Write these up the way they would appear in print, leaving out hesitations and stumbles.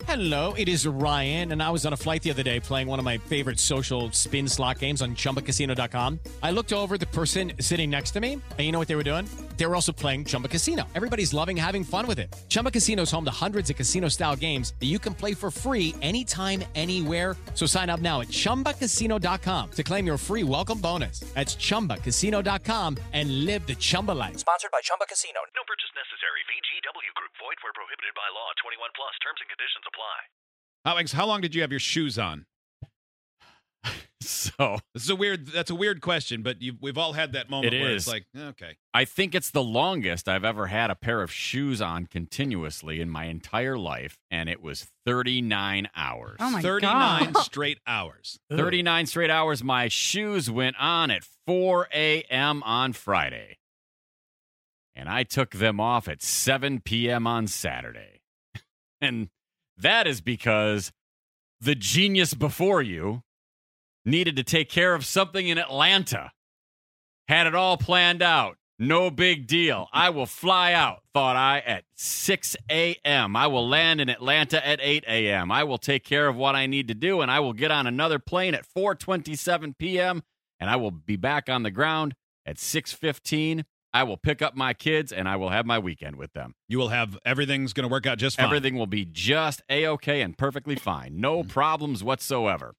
Hello, it is Ryan, and I was on a flight the other day playing one of my favorite social spin slot games on ChumbaCasino.com. I looked over at the person sitting next to me, and you know what they were doing? They were also playing Chumba Casino. Everybody's loving having fun with it. Chumba Casino is home to hundreds of casino-style games that you can play for free anytime, anywhere. So sign up now at ChumbaCasino.com to claim your free welcome bonus. That's ChumbaCasino.com and live the Chumba life. Sponsored by Chumba Casino. No purchase necessary. VGW Group. Void where prohibited by law. 21 plus. Terms and conditions apply. Alex, how long did you have your shoes on? So That's a weird question, but we've all had that moment where it's like, okay. I think it's the longest I've ever had a pair of shoes on continuously in my entire life, and it was 39 hours. Oh, my 39 God. straight hours. 39 straight hours. My shoes went on at 4 a.m. on Friday, and I took them off at 7 p.m. on Saturday. And that is because the genius before you needed to take care of something in Atlanta. Had it all planned out. No big deal. I will fly out, thought I, at 6 a.m. I will land in Atlanta at 8 a.m. I will take care of what I need to do, and I will get on another plane at 4:27 p.m., and I will be back on the ground at 6:15. I will pick up my kids, and I will have my weekend with them. You will have everything's going to work out just fine. Everything will be just A-okay and perfectly fine. No problems whatsoever.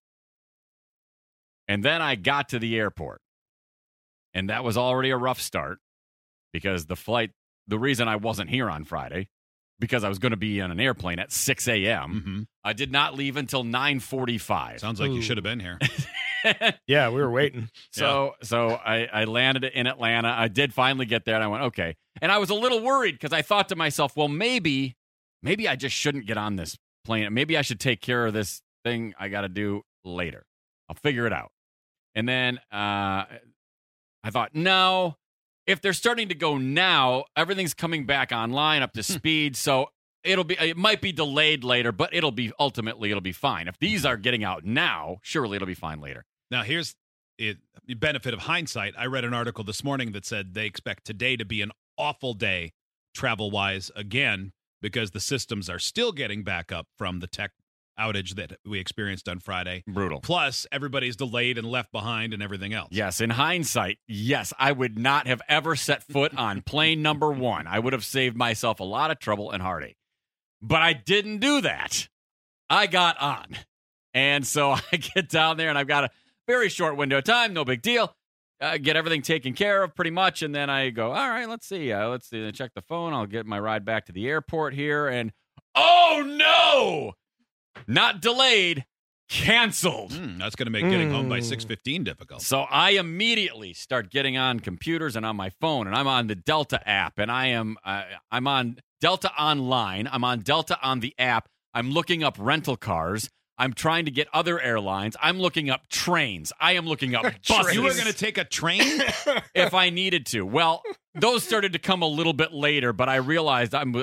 And then I got to the airport, and that was already a rough start because the reason I wasn't here on Friday, because I was going to be on an airplane at 6 a.m., Mm-hmm. I did not leave until 9:45. Sounds like you should have been here. Yeah, we were waiting. So I landed in Atlanta. I did finally get there, and I went, okay. And I was a little worried because I thought to myself, well, maybe I just shouldn't get on this plane. Maybe I should take care of this thing I got to do later. I'll figure it out. And then I thought, no, if they're starting to go now, everything's coming back online up to speed. So it might be delayed later, but it'll be fine. If these are getting out now, surely it'll be fine later. Now, here's the benefit of hindsight. I read an article this morning that said they expect today to be an awful day travel-wise again because the systems are still getting back up from the tech outage that we experienced on Friday. Brutal. Plus, everybody's delayed and left behind and everything else. Yes, in hindsight, yes, I would not have ever set foot on plane number 1. I would have saved myself a lot of trouble and heartache. But I didn't do that. I got on. And so I get down there, and I've got a very short window of time, no big deal. Get everything taken care of pretty much, and then I go, all right, let's see. Check the phone. I'll get my ride back to the airport here, and oh, no! Not delayed, canceled. That's going to make getting home by 6:15 difficult. So I immediately start getting on computers and on my phone, and I'm on the Delta app, and I'm on Delta Online. I'm on Delta on the app. I'm looking up rental cars. I'm trying to get other airlines. I'm looking up trains. I am looking up buses. You were going to take a train? If I needed to. Well, those started to come a little bit later, but I realized I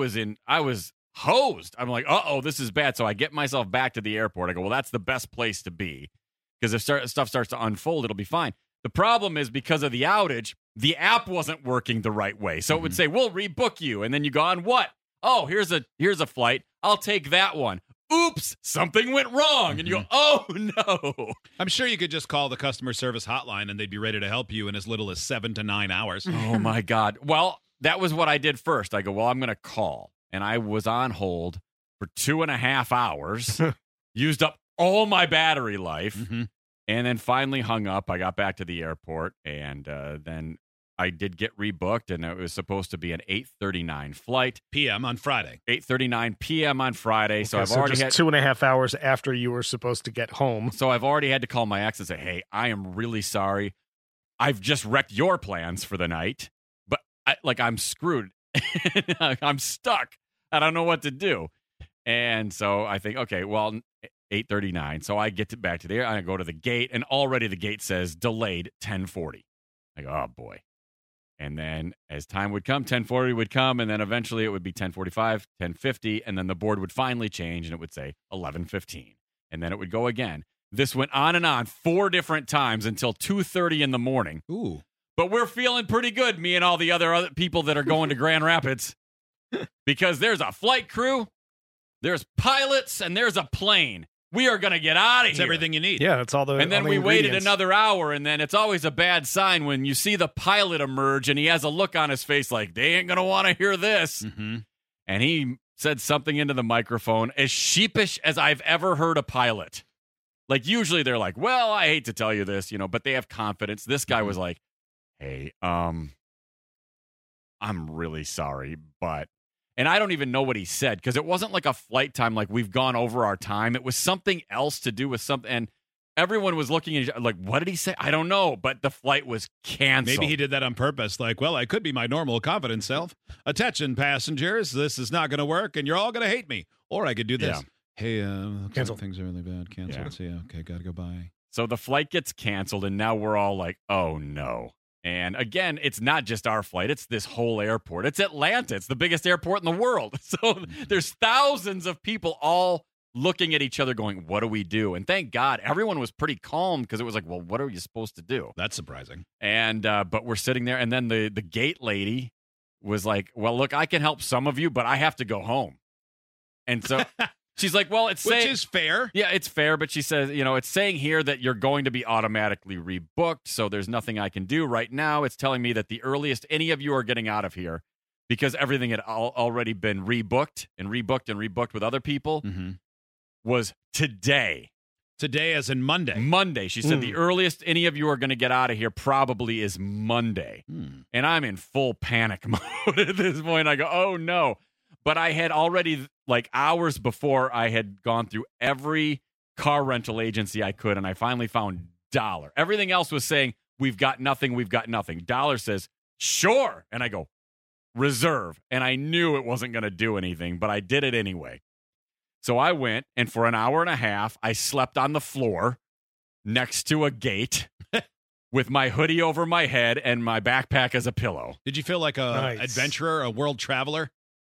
was hosed. I'm like, uh-oh, this is bad. So I get myself back to the airport. I go, well, that's the best place to be because if stuff starts to unfold, it'll be fine. The problem is because of the outage, the app wasn't working the right way. So it would say, we'll rebook you. And then you go on what? Oh, here's a flight. I'll take that one. Oops, something went wrong. And you go, oh, no. I'm sure you could just call the customer service hotline and they'd be ready to help you in as little as 7 to 9 hours. Oh, my God. Well, that was what I did first. I go, well, I'm going to call. And I was on hold for 2.5 hours, used up all my battery life, and then finally hung up. I got back to the airport, and then I did get rebooked, and it was supposed to be an 8:39 flight. p.m. on Friday. 8:39 p.m. on Friday. Okay, so I've already just had 2.5 hours after you were supposed to get home. So I've already had to call my ex and say, hey, I am really sorry. I've just wrecked your plans for the night, but I'm screwed. I'm stuck. I don't know what to do. And so I think, okay, well, 8:39. So I get back to there. I go to the gate, and already the gate says delayed 10:40. I go, oh, boy. And then as time would come, 10:40 would come, and then eventually it would be 10:45, 10:50, and then the board would finally change, and it would say 11:15. And then it would go again. This went on 4 different times until 2:30 in the morning. Ooh. But we're feeling pretty good, me and all the other people that are going to Grand Rapids, because there's a flight crew there's pilots and there's a plane. We are going to get out of It's here. everything you need. Yeah, that's all the. And then all the we waited ingredients. another hour, and then it's always a bad sign when you see the pilot emerge and he has a look on his face like, they ain't going to want to hear this. Mm-hmm. And he said something into the microphone as sheepish as I've ever heard a pilot. Like, usually they're like, well, I hate to tell you this, but they have confidence. This guy was like, hey, I'm really sorry, but... And I don't even know what he said because it wasn't like a flight time, like we've gone over our time. It was something else to do with something. And everyone was looking at each other like, what did he say? I don't know. But the flight was canceled. Maybe he did that on purpose. Like, well, I could be my normal, confident self. Attention, passengers. This is not going to work, and you're all going to hate me. Or I could do this. Yeah. Hey, looks Cancel. like things are really bad. Cancel. Yeah. See ya. Okay, got to go by. So the flight gets canceled, and now we're all like, oh, no. And again, it's not just our flight. It's this whole airport. It's Atlanta. It's the biggest airport in the world. So there's thousands of people all looking at each other going, what do we do? And thank God everyone was pretty calm because it was like, well, what are you supposed to do? That's surprising. And but we're sitting there, and then the gate lady was like, well, look, I can help some of you, but I have to go home. And so she's like, well, it's Which saying, is fair. yeah, it's fair, but she says, it's saying here that you're going to be automatically rebooked, so there's nothing I can do right now. It's telling me that the earliest any of you are getting out of here, because everything had already been rebooked and rebooked and rebooked with other people, Mm-hmm. was today. Today, as in Monday. Monday. She said the earliest any of you are going to get out of here probably is Monday. And I'm in full panic mode at this point. I go, oh, no. But I had already, like hours before, I had gone through every car rental agency I could, and I finally found Dollar. Everything else was saying, we've got nothing, we've got nothing. Dollar says, sure. And I go, reserve. And I knew it wasn't going to do anything, but I did it anyway. So I went, and for an hour and a half, I slept on the floor next to a gate with my hoodie over my head and my backpack as a pillow. Did you feel like a Nice. adventurer, a world traveler?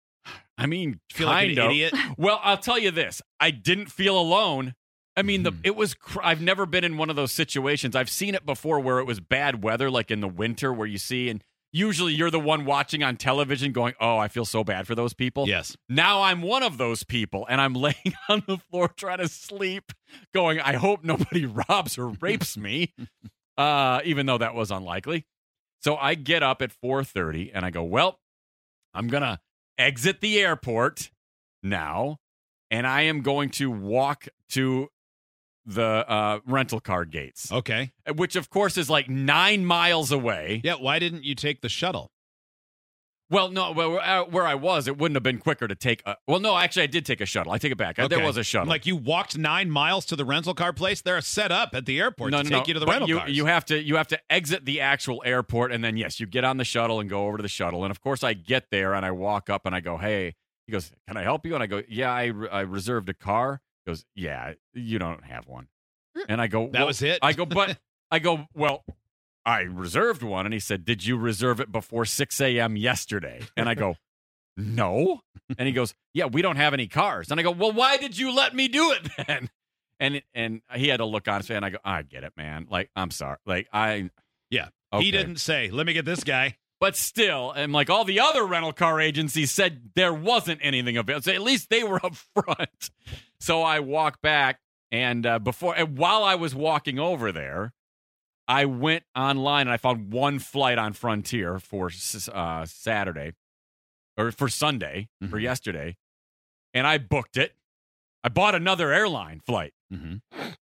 I mean, Feel like kind an of. idiot? Well, I'll tell you this. I didn't feel alone. I mean, it was. I've never been in one of those situations. I've seen it before where it was bad weather, like in the winter, where you see, and usually you're the one watching on television going, oh, I feel so bad for those people. Yes. Now I'm one of those people, and I'm laying on the floor trying to sleep, going, I hope nobody robs or rapes me, even though that was unlikely. So I get up at 4:30, and I go, well, I'm going to exit the airport now, and I am going to walk to the rental car gates, Okay. which, of course, is like 9 miles away. Yeah, why didn't you take the shuttle? Well, no, where I was, it wouldn't have been quicker to take a... Well, no, actually, I did take a shuttle. I take it back. There Okay. was a shuttle. Like you walked 9 miles to the rental car place? They're set up at the airport to take you to the But rental cars. you have to exit the actual airport, and then, yes, you get on the shuttle and go over to the shuttle. And, of course, I get there, and I walk up, and I go, hey. He goes, can I help you? And I go, yeah, I reserved a car. He goes, yeah, you don't have one. And I go, That was it? I go, well, I reserved one. And he said, did you reserve it before 6 a.m. yesterday? And I go, no. And he goes, yeah, we don't have any cars. And I go, well, why did you let me do it then? And he had a look on his face, and I go, I get it, man. Like, I'm sorry. Like, Yeah. okay. He didn't say, let me get this guy. But still, and like all the other rental car agencies said there wasn't anything available. So at least they were up front. So I walk back, and while I was walking over there, I went online and I found one flight on Frontier for Saturday, or for Sunday, for yesterday, and I booked it. I bought another airline flight. Mm-hmm.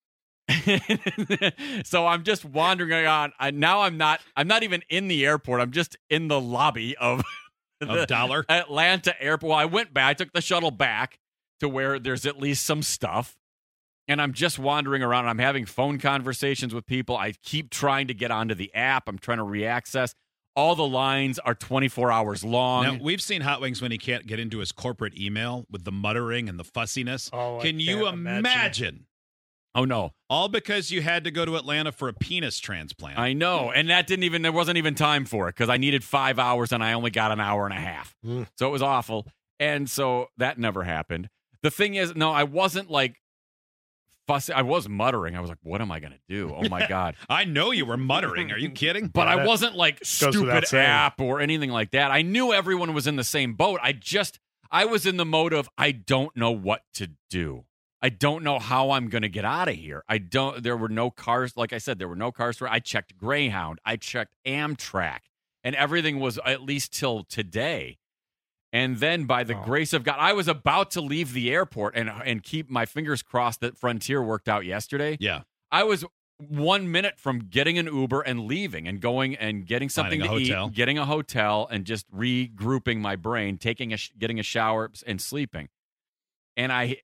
So I'm just wandering around. I'm not even in the airport. I'm just in the lobby of the Dollar? Atlanta airport. Well, I went back. I took the shuttle back to where there's at least some stuff. And I'm just wandering around. I'm having phone conversations with people. I keep trying to get onto the app. I'm trying to reaccess. All the lines are 24 hours long. Now, we've seen Hot Wings when he can't get into his corporate email with the muttering and the fussiness. Oh, I Can you can't imagine? Oh, no. All because you had to go to Atlanta for a penis transplant. I know. And there wasn't even time for it because I needed 5 hours and I only got an hour and a half. So it was awful. And so that never happened. The thing is, no, I wasn't like fussy. I was muttering. I was like, what am I going to do? Oh, my God. I know you were muttering. Are you kidding? But Yeah, I that wasn't like without stupid saying. app or anything like that. I knew everyone was in the same boat. I was in the mode of, I don't know what to do. I don't know how I'm going to get out of here. There were no cars. Like I said, there were no cars. I checked Greyhound. I checked Amtrak. And everything was at least till today. And then by the grace of God, I was about to leave the airport and keep my fingers crossed that Frontier worked out yesterday. Yeah. I was 1 minute from getting an Uber and leaving and going and getting something to eat, getting a hotel and just regrouping my brain, getting a shower and sleeping. And I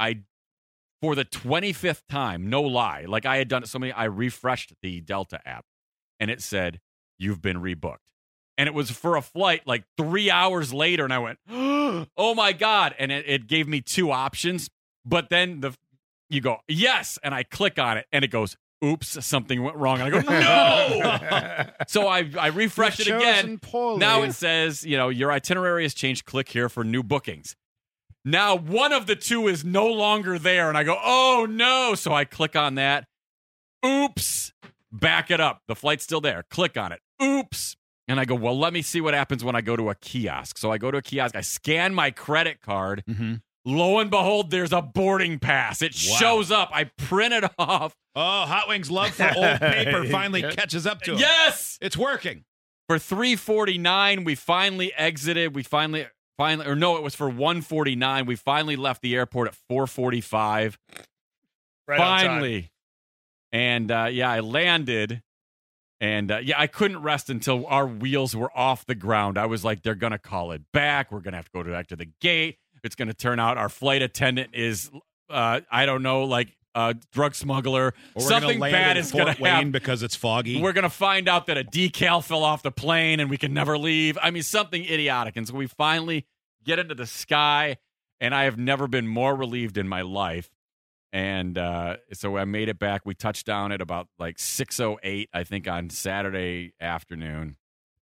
for the 25th time, no lie, like I had done it so many, I refreshed the Delta app and it said, "You've been rebooked." And it was for a flight like 3 hours later. And I went, oh my God. And it gave me two options. But then you go, yes. And I click on it and it goes, oops, something went wrong. And I go, no. So I refreshed it again. Poorly. Now it says, your itinerary has changed. Click here for new bookings. Now one of the two is no longer there. And I go, oh no. So I click on that. Oops. Back it up. The flight's still there. Click on it. Oops. And I go, well, let me see what happens when I go to a kiosk. So I go to a kiosk. I scan my credit card. Mm-hmm. Lo and behold, there's a boarding pass. It shows up. I print it off. Oh, Hot Wings' love for old paper finally catches up to him. Yes! It's working. For $3.49, we finally exited. We finally, or no, it was for $1.49. We finally left the airport at $4.45. Right finally. And, I landed. And, I couldn't rest until our wheels were off the ground. I was like, they're going to call it back. We're going to have to go back to the gate. It's going to turn out our flight attendant is, I don't know, like a drug smuggler. Or something bad is going to happen because it's foggy. We're going to find out that a decal fell off the plane and we can never leave. I mean, something idiotic. And so we finally get into the sky, and I have never been more relieved in my life. And so I made it back. We touched down at about like 6:08, I think, on Saturday afternoon.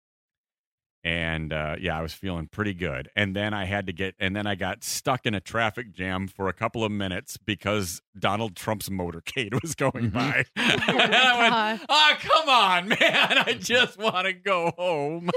And I was feeling pretty good. And then I got stuck in a traffic jam for a couple of minutes because Donald Trump's motorcade was going by. And I went, oh, come on, man. I just want to go home.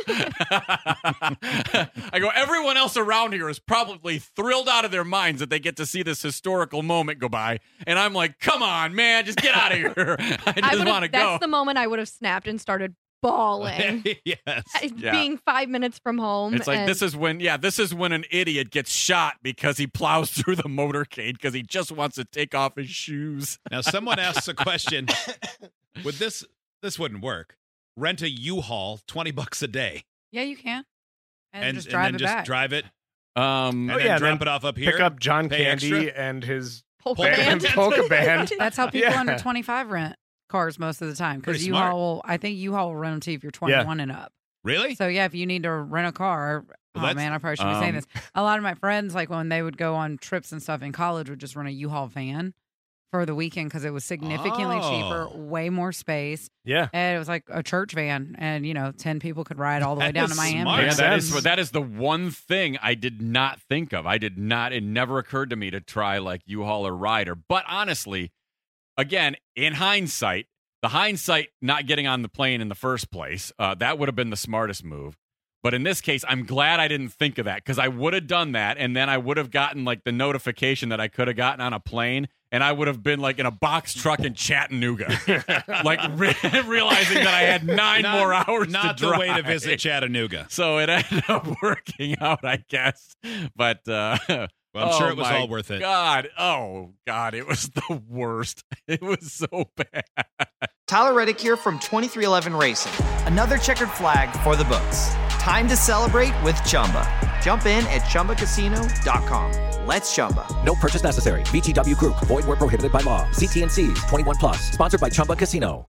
I go, everyone else around here is probably thrilled out of their minds that they get to see this historical moment go by. And I'm like, come on, man, just get out of here. I just want to go. That's the moment I would have snapped and started bawling. Yes. Being 5 minutes from home. It's like, this is when an idiot gets shot because he plows through the motorcade because he just wants to take off his shoes. Now, someone asks a question. Would this wouldn't work. Rent a U-Haul, $20 a day. Yeah, you can. And just drive drive it it back. Drive it. And then drop it off up here. Pick up John pay Candy extra? and his Polka band. polka band. That's how people under 25 rent cars most of the time. Because Pretty U-Haul I think U-Haul will rent them to you if you're 21 and up. Really? So, yeah, if you need to rent a car, Well, man, I probably should be saying this. A lot of my friends, like when they would go on trips and stuff in college, would just rent a U-Haul van for the weekend because it was significantly cheaper, way more space. Yeah. And it was like a church van, and 10 people could ride all the way down to Miami. smart. Yeah, that is the one thing I did not think of. It never occurred to me to try like U-Haul or Ryder. But honestly, again, in hindsight, not getting on the plane in the first place, that would have been the smartest move. But in this case, I'm glad I didn't think of that because I would have done that, and then I would have gotten like the notification that I could have gotten on a plane, and I would have been like in a box truck in Chattanooga, like realizing that I had nine more hours Not to the drive. way to visit Chattanooga. So it ended up working out, I guess. But Well, I'm sure it was my all worth it. God, it was the worst. It was so bad. Tyler Reddick here from 2311 Racing. Another checkered flag for the books. Time to celebrate with Chumba. Jump in at ChumbaCasino.com. Let's Chumba. No purchase necessary. VGW Group. Void where prohibited by law. See T&Cs. 21+. Sponsored by Chumba Casino.